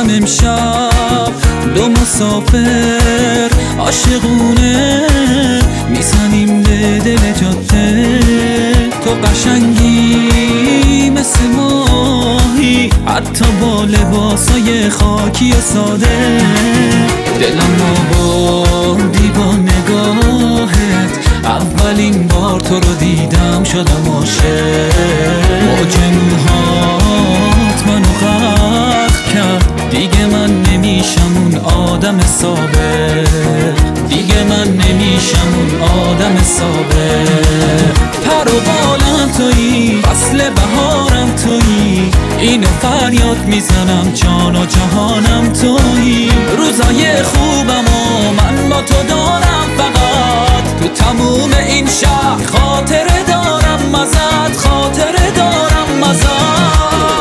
هم امشب دو مسافر عاشقونه میزنیم به دل جاده. تو قشنگی مثل ماهی، حتی با لباسای خاکی و ساده. دلم آوردی با نگاهت، اولین بار تو رو دیدم شدم عاشق. موج موهات منو غرق کرد، دیگه من نمیشم اون آدم سابق. دیگه من نمیشم اون آدم سابق. پر و بالم تویی، فصل بهارم تویی، اینو فریاد میزنم جان و جهانم تویی. روزای خوبم و من با تو دارم، فقط تو تموم این شهر خاطره دارم ازت، خاطره دارم ازت.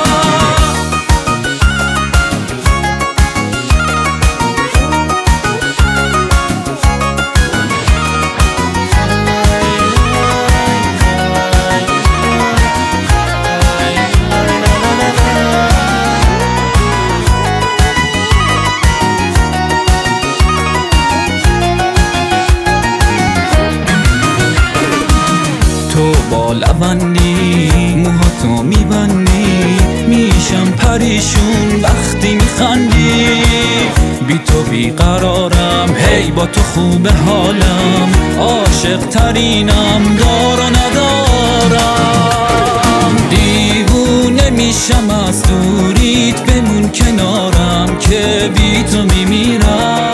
تو با لبندی موهاتو میبندی، میشم پریشون وقتی میخندی. بی تو بیقرارم، هی با تو خوب حالم، عاشق ترینم دار و ندارم. دیوونه میشم از دوریت، بمون کنارم که بی تو میمیرم.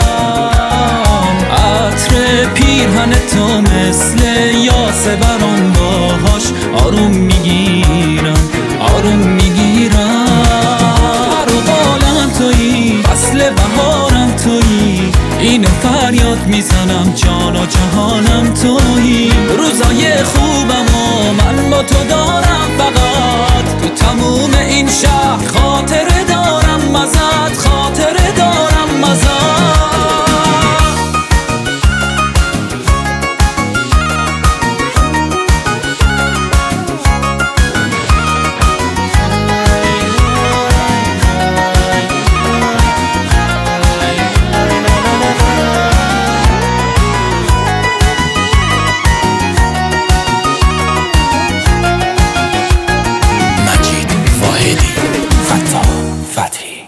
عطر پیرهن تو مثل یاسه برام، باهاش آروم میگیرم، آروم میگیرم. پر و بالم تویی، فصل بهارم تویی، اینو فریاد میزنم جان و جهانم تویی. روزای خوبم و من با تو دارم، فقط تو تموم این شهر خاطره دارم ازت، خاطره دارم ازت. مجید واحدی، فتا فتحی.